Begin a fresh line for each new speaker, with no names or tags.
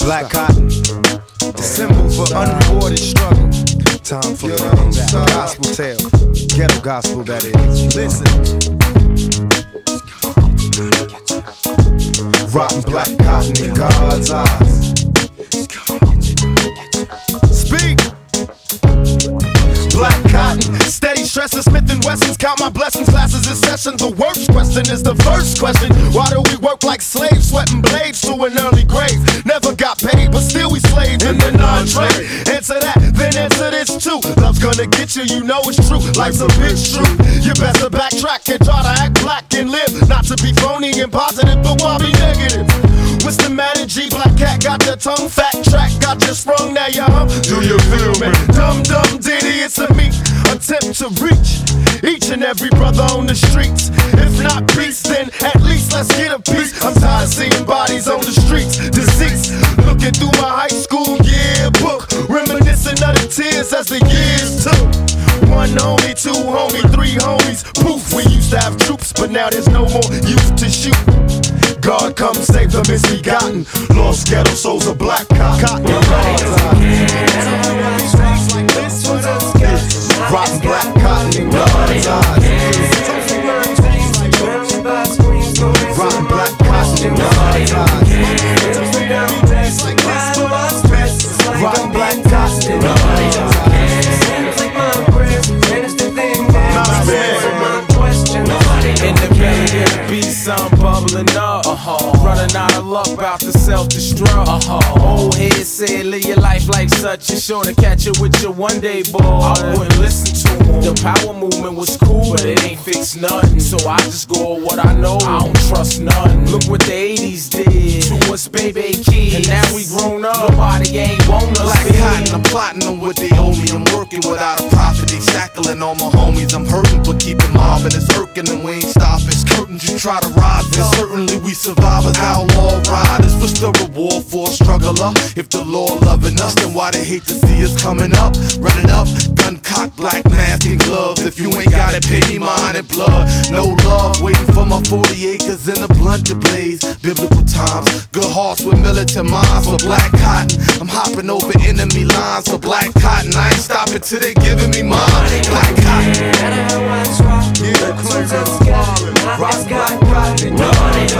Black cotton, the symbol for unrewarded struggle. Time for that gospel tale, ghetto gospel that is. Listen. Rotten black cotton in God's eyes. Speak. Black cotton, steady stressing, Smith & Wessons, count my blessings, classes in session. The worst question is the first question. Why do we work like slaves, sweating blades to an early grave? Never got paid, but still we slaves in the non-trade. Answer that, then answer this too. Love's gonna get you, you know it's true. Life's a bitch true. You better backtrack and try to act black and live. Not to be phony and positive, but why be negative? What's the matter, G? Black cat got your tongue, fat track got you sprung, now you hum. Do you feel me? Dumb diddy, it's a me attempt to reach each and every brother on the streets. If not peace, then at least let's get a piece. I'm tired of seeing bodies on the streets, deceased. Looking through my high school yearbook, reminiscing of the tears as the years took. One homie, two homie, three homies. Poof, we used to have troops, but now there's no more youth to shoot. God come save the misbegotten, lost ghetto souls of black cotton. Rotten black cotton in God's eyes. Rotten black cotton in God's eyes. Rotten black cotton in God's eyes.
In the belly of the beast, I'm bubbling up. Running out of luck, about to self-destruct. Old head said, live your life like such. You're sure to catch it with your one day, boy. I wouldn't listen to him. The power movement was cool, but it ain't fixed nothing. So I just go with what I know. I don't trust none. Look what the 80s did to us baby kids. And now we grown up. Nobody ain't want us.
Black cotton, I'm plotting on what they owe me. I'm working without a profit. They shackling all my homies. I'm hurting, but keeping mobbing. It's irking and we ain't stopping. Curtains you try to rise, and certainly we survivors, outlaw riders. What's the reward for a struggler? If the Lord loving us, then why they hate to see us coming up? Running up, gun cock, black mask and gloves. If you ain't got it, pay me mine and blood. No love, waiting for my 40 acres in the blunt to blaze. Biblical times, good hearts with militant minds. For black cotton, I'm hopping over enemy lines. For black cotton, I ain't stopping till they giving me mine. Black cotton.
Rotten black cotton in God's eyes.